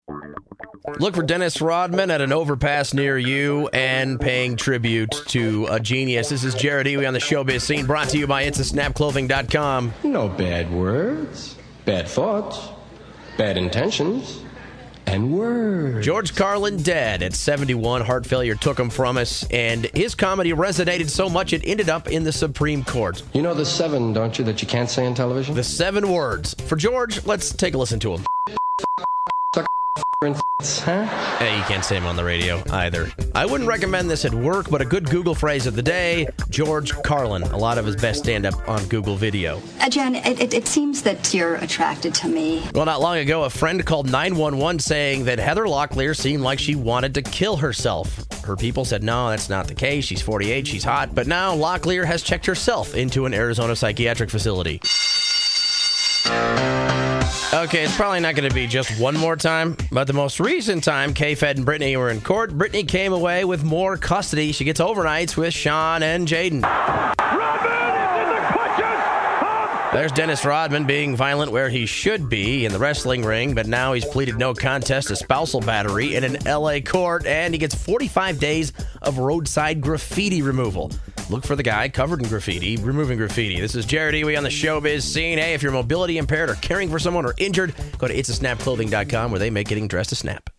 Look for Dennis Rodman at an overpass near you and paying tribute to a genius. This is Jared Ewe on the Showbiz Scene, brought to you by It'sASnapClothing.com. No bad words, bad thoughts, bad intentions, and words. George Carlin dead at 71. Heart failure took him from us, and his comedy resonated so much it ended up in the Supreme Court. You know the 7, don't you, that you can't say on television? The 7 words. For George, let's take a listen to him. Huh? Hey, you can't say him on the radio either. I wouldn't recommend this at work, but a good Google phrase of the day, George Carlin. A lot of his best stand-up on Google Video. Jen, it seems that you're attracted to me. Well, not long ago, a friend called 911 saying that Heather Locklear seemed like she wanted to kill herself. Her people said, no, that's not the case. She's 48, she's hot. But now Locklear has checked herself into an Arizona psychiatric facility. Okay, it's probably not going to be just one more time, but the most recent time K-Fed and Brittany were in court, Brittany came away with more custody. She gets overnights with Sean and Jaden. There's Dennis Rodman being violent where he should be in the wrestling ring, but now he's pleaded no contest to spousal battery in an L.A. court, and he gets 45 days of roadside graffiti removal. Look for the guy covered in graffiti, removing graffiti. This is Jared Ewe on the Showbiz Scene. Hey, if you're mobility impaired or caring for someone or injured, go to It'sASnapClothing.com where they make getting dressed a snap.